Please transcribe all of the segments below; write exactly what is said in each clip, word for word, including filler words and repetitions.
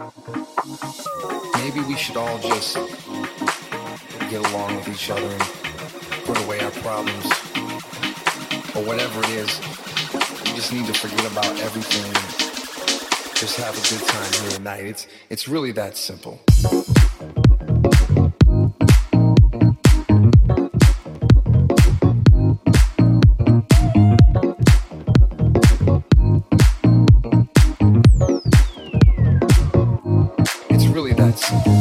Maybe we should all just get along with each other and put away our problems, or whatever it is. We just need to forget about everything and just have a good time here tonight. It's it's really that simple. It's really that simple.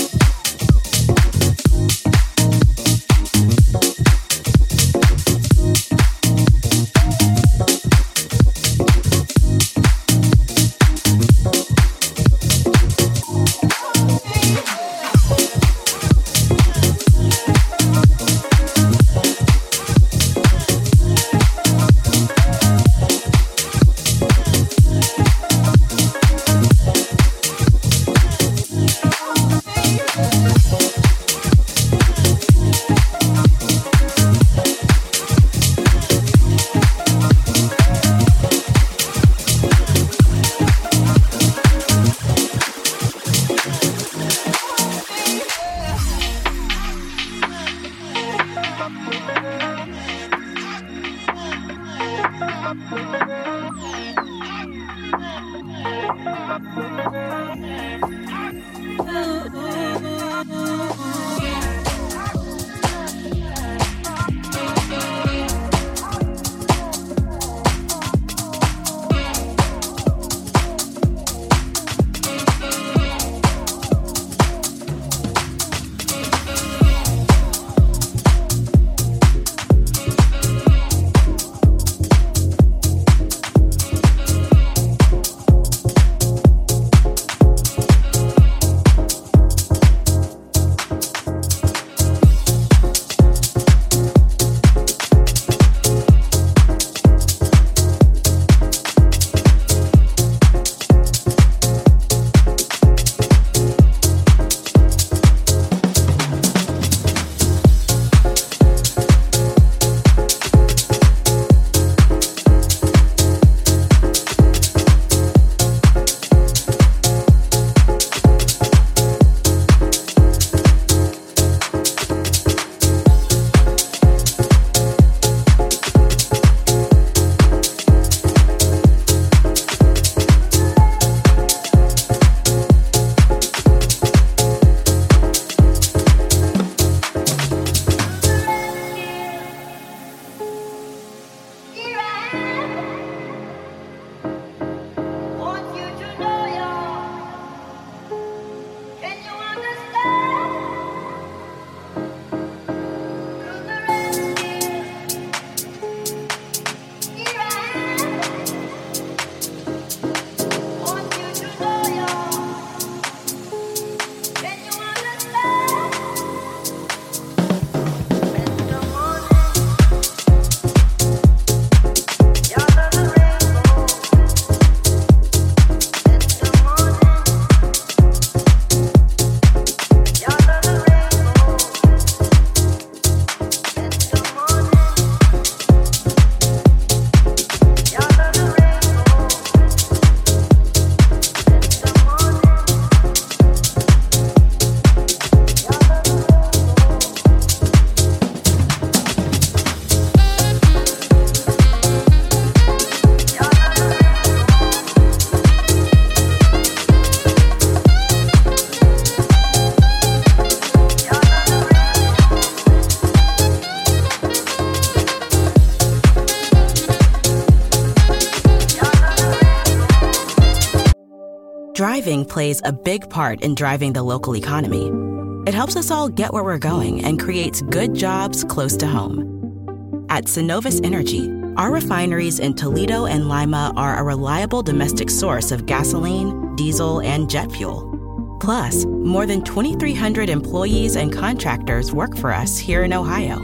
Driving plays a big part in driving the local economy. It helps us all get where we're going and creates good jobs close to home. At Synovus Energy, our refineries in Toledo and Lima are a reliable domestic source of gasoline, diesel, and jet fuel. Plus, more than twenty-three hundred employees and contractors work for us here in Ohio.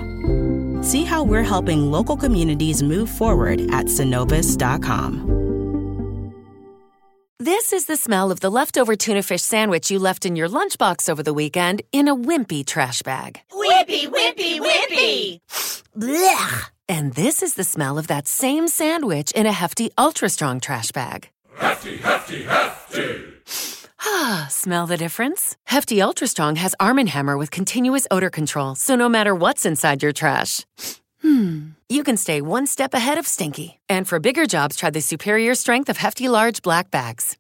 See how we're helping local communities move forward at Synovus dot com. This is the smell of the leftover tuna fish sandwich you left in your lunchbox over the weekend in a wimpy trash bag. Wimpy, wimpy, wimpy! Blech! And this is the smell of that same sandwich in a hefty, ultra-strong trash bag. Hefty, hefty, hefty! Ah, smell the difference? Hefty Ultra Strong has Arm and Hammer with continuous odor control, so no matter what's inside your trash, hmm, you can stay one step ahead of stinky. And for bigger jobs, try the superior strength of Hefty Large Black Bags.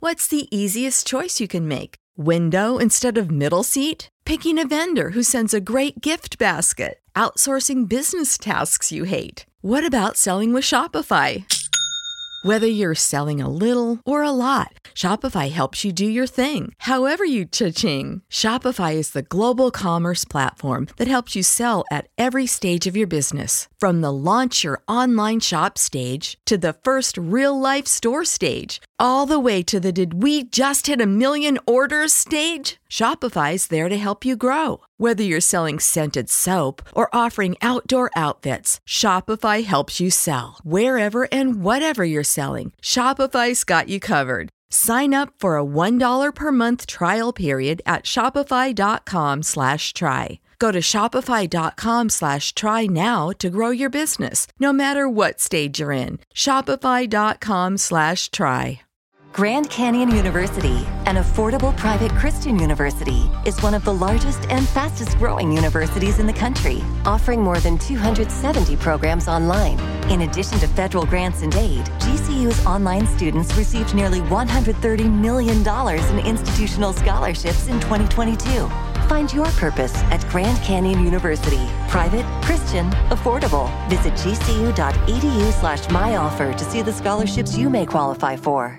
What's the easiest choice you can make? Window instead of middle seat? Picking a vendor who sends a great gift basket? Outsourcing business tasks you hate? What about selling with Shopify? Whether you're selling a little or a lot, Shopify helps you do your thing, however you cha-ching. Shopify is the global commerce platform that helps you sell at every stage of your business. From the launch your online shop stage to the first real-life store stage, all the way to the did we just hit a million orders stage. Shopify's there to help you grow. Whether you're selling scented soap or offering outdoor outfits, Shopify helps you sell. Wherever and whatever you're selling, Shopify's got you covered. Sign up for a one dollar per month trial period at shopify.com slash try. Go to shopify.com slash try now to grow your business, no matter what stage you're in. Shopify.com slash try. Grand Canyon University, an affordable private Christian university, is one of the largest and fastest growing universities in the country, offering more than two hundred seventy programs online. In addition to federal grants and aid, G C U's online students received nearly one hundred thirty million dollars in institutional scholarships in twenty twenty-two. Find your purpose at Grand Canyon University. Private, Christian, affordable. Visit gcu.edu slash myoffer to see the scholarships you may qualify for.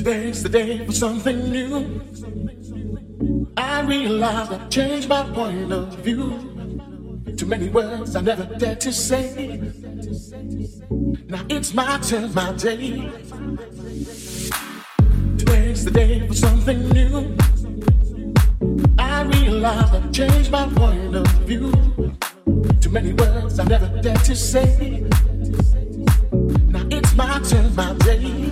Today's the day for something new. I realized I changed my point of view. Too many words I never dared to say. Now it's my turn, my day. Today's the day for something new. I realized I changed my point of view. Too many words I never dared to say. Now it's my turn, my day.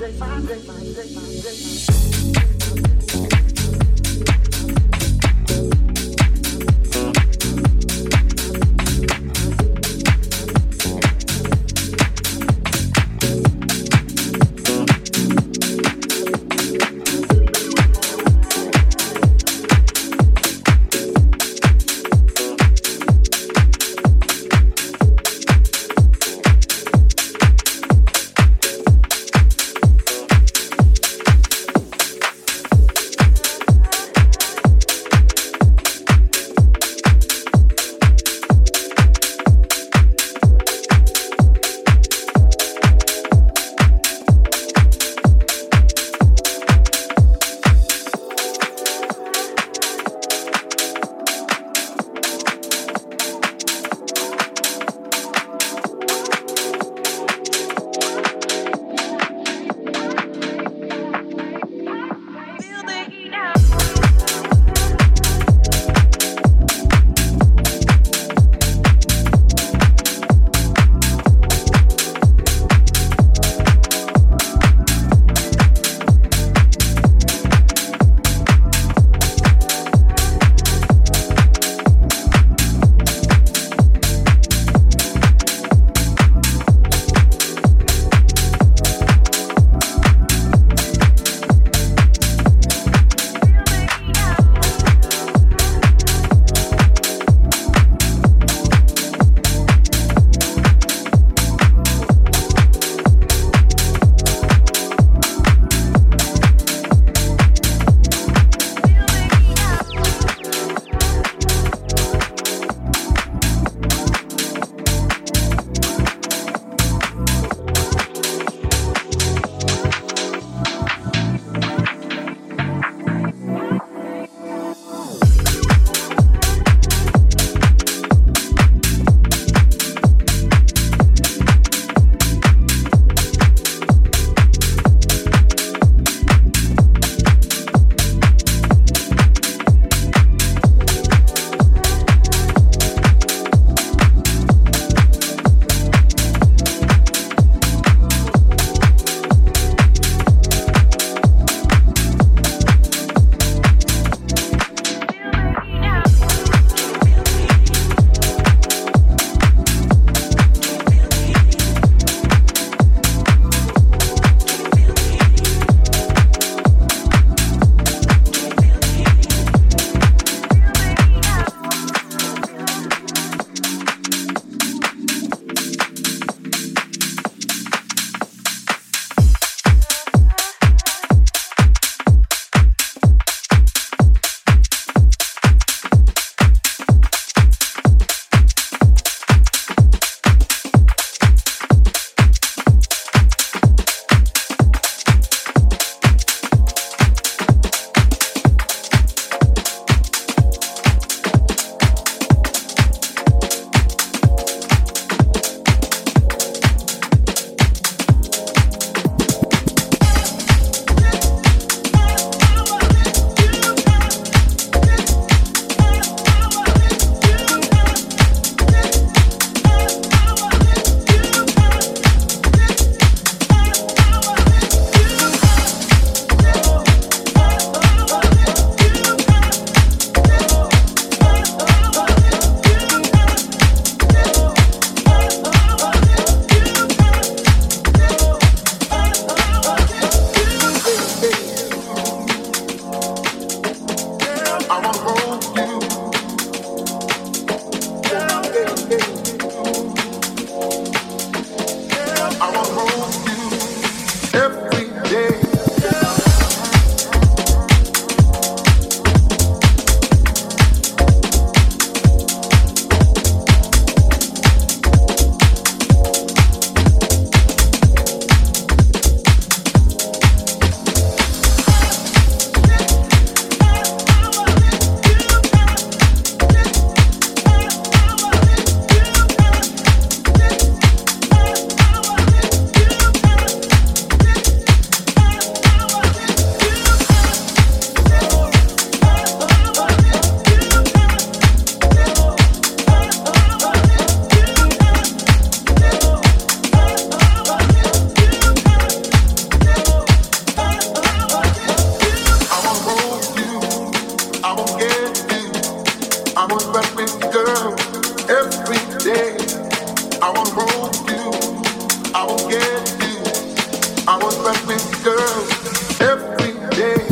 girl, every day. I want to hold you, I will get you. I want to run with you, girl, every day.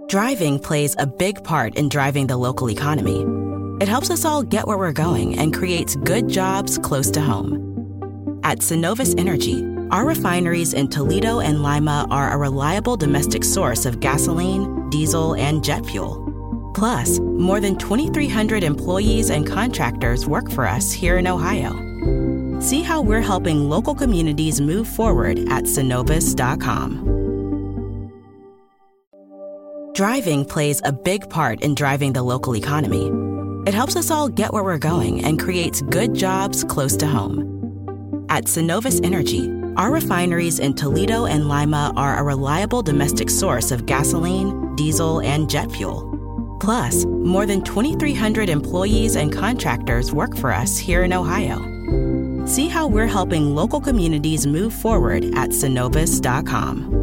Driving plays a big part in driving the local economy. It helps us all get where we're going and creates good jobs close to home. At Synovus Energy, our refineries in Toledo and Lima are a reliable domestic source of gasoline, diesel, and jet fuel. Plus, more than twenty-three hundred employees and contractors work for us here in Ohio. See how we're helping local communities move forward at Synovus dot com. Driving plays a big part in driving the local economy. It helps us all get where we're going and creates good jobs close to home. At Synovus Energy, our refineries in Toledo and Lima are a reliable domestic source of gasoline, diesel, and jet fuel. Plus, more than twenty-three hundred employees and contractors work for us here in Ohio. See how we're helping local communities move forward at Synovus dot com.